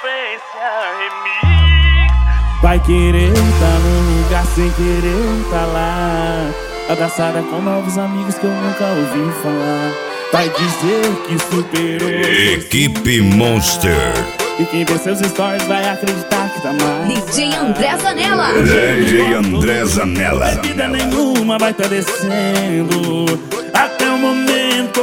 sofrência remix. Vai querer tá num lugar sem querer tá lá, abraçada com novos amigos que eu nunca ouvi falar. Vai dizer que superou Equipe Monster. E quem vê seus stories vai acreditar que tá mais. DJ André Zanella. DJ André Zanella. Bebida nenhuma vai tá descendo até o momento.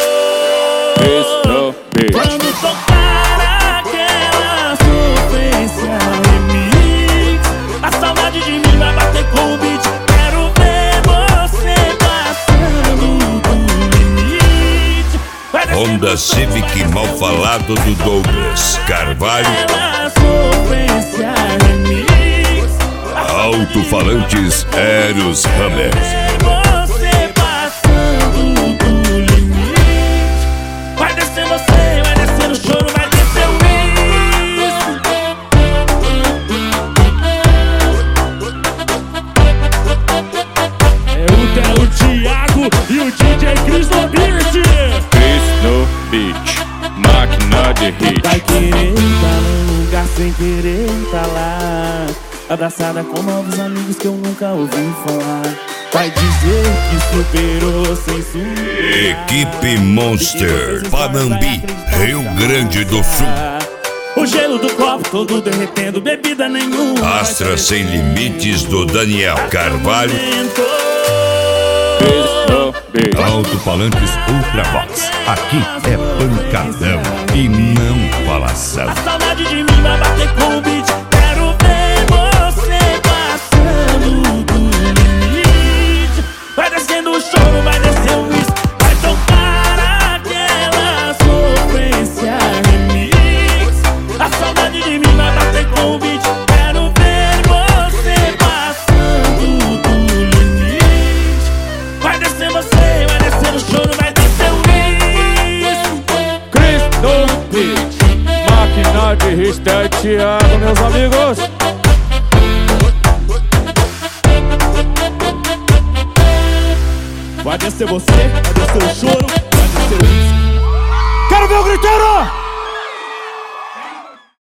Quando tocar aquela sofrência remix, a saudade de mim vai bater com o beat. Quero ver você passando do limite. Honda Civic mal falado do Douglas Carvalho. Aquela sofrência remix, Alto-falantes Eros Hammer. você passando do limite. Vai descer você, vai descer o choro, vai descer o risco. É o Thiago e o DJ Cris no beat. Cris no beat, máquina de hit. Vai querer tá num lugar sem querer tá lá, abraçada com novos amigos que eu nunca ouvi falar. Vai dizer que superou sem superar. Equipe Monster, Panambi, Rio Grande do Sul. O gelo do copo todo derretendo, bebida nenhuma. Astra Sem Limites do Daniel Carvalho. Cris no beat. Alto-falantes Ultravox. Aqui é pancadão e não falação. A saudade de mim vai bater com o beat. Quero ver você passando do limite. Vai descendo o choro, vai descer o risco. Vai tocar aquela sofrência remix. A saudade de mim vai bater com o beat. Quero ver você passando do limite. Vai descer você, vai descer o choro, vai descer o risco. Cris no beat, máquina de hit. É Thiago, meus amigos. Vai descer você, vai descer o choro, vai descer o risco. Quero ver o griteiro!